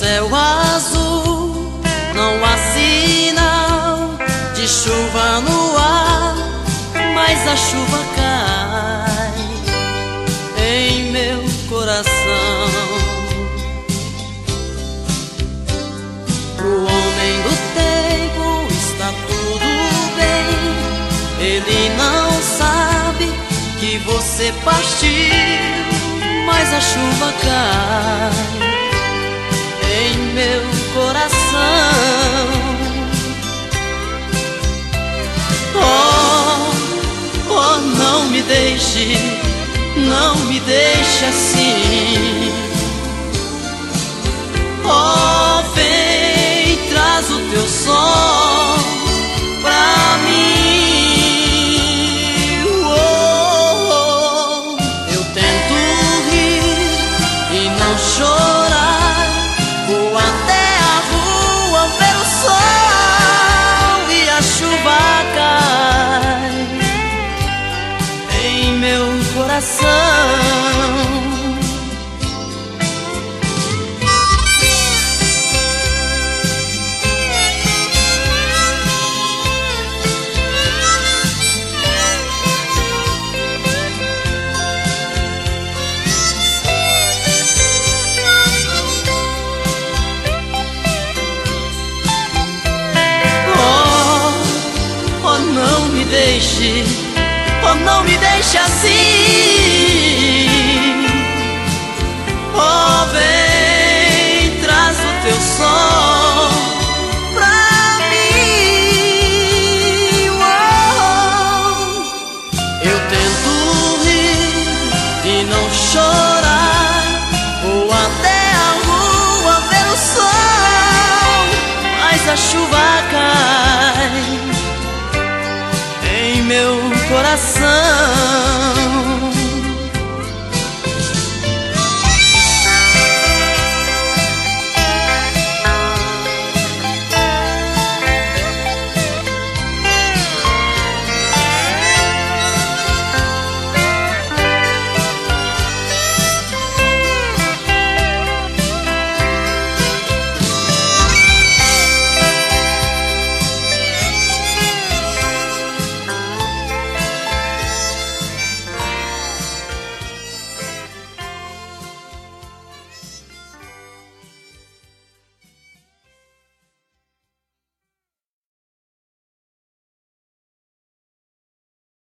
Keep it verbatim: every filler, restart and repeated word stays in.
céu azul não há sinal de chuva no ar, mas a chuva cai em meu coração. Pro homem do tempo está tudo bem, ele não sabe que você partiu, mas a chuva cai em meu coração. Oh, oh, não me deixe, não me deixe assim. Oh, vem, traz o teu som pra mim. Oh, oh, eu tento rir e não chorar, vou até a rua ver o sol e a chuva cai em meu coração. Não me deixe, oh, não me deixe assim. Oh, vem, traz o teu som pra mim. Oh, eu tento rir e não chorar, vou até a rua ver o sol, mas a chuva cai em meu coração.